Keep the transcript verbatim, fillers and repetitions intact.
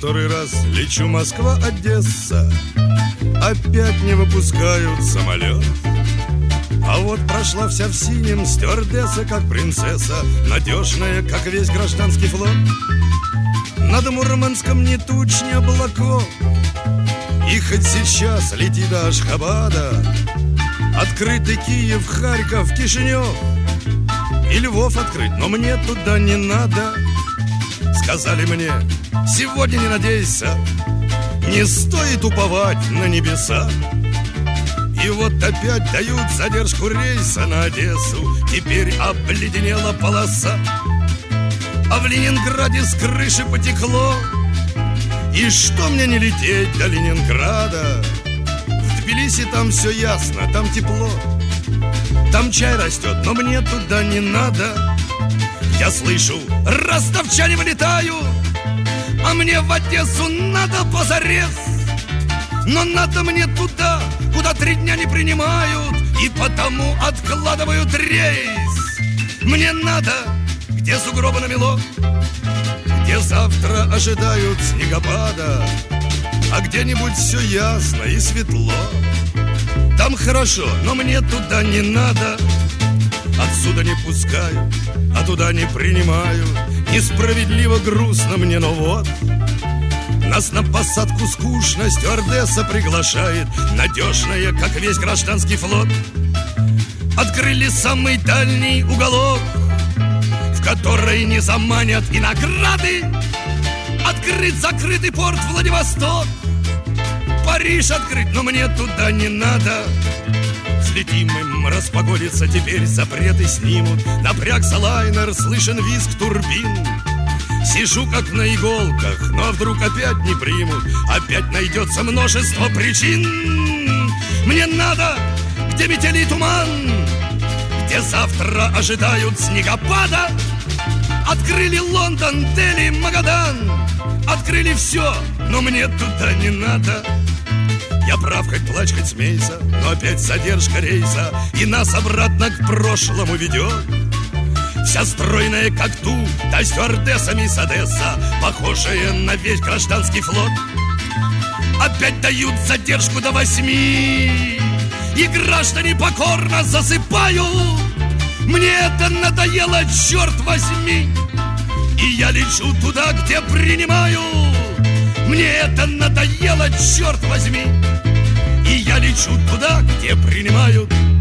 который раз лечу Москва-Одесса. Опять не выпускают самолет. А вот прошла вся в синем стюардесса, как принцесса, надежная, как весь гражданский флот. Над Мурманском ни туч, ни облаков, и хоть сейчас лети до Ашхабада, открытый Киев, Харьков, Кишинев и Львов открыть, но мне туда не надо. Сказали мне: сегодня не надейся, не стоит уповать на небеса. И вот опять дают задержку рейса на Одессу. Теперь обледенела полоса, а в Ленинграде с крыши потекло. И что мне не лететь до Ленинграда? В Тбилиси там все ясно, там тепло, там чай растет, но мне туда не надо. Я слышу: ростовчане вылетают, а мне в Одессу надо позарез. Но надо мне туда, куда три дня не принимают, и потому откладывают рейс. Мне надо, где сугробы намело, где завтра ожидают снегопада, а где-нибудь все ясно и светло. Там хорошо, но мне туда не надо. Отсюда не пускают, а туда не принимают. Несправедливо грустно мне, но вот нас на посадку скучно стюардесса приглашает, надежная, как весь гражданский флот. Открыли самый дальний уголок, в который не заманят и награды. Открыт закрытый порт Владивосток, Париж открыт, но мне туда не надо. Взлетим им, распогодится, теперь запреты снимут. Напрягся лайнер, слышен визг турбин. Сижу как на иголках, но вдруг опять не примут. Опять найдется множество причин. Мне надо, где метели и туман, где завтра ожидают снегопада. Открыли Лондон, Дели, Магадан, открыли все, но мне туда не надо. Я прав, хоть плачь, хоть смейся, но опять задержка рейса, и нас обратно к прошлому ведет. Вся стройная, как ту, та стюардесса мисс Одесса, похожая на весь гражданский флот. Опять дают задержку до восьми, и граждане покорно засыпают. Мне это надоело, черт возьми, и я лечу туда, где принимают. Мне это надоело, черт возьми, и я лечу туда, где принимают.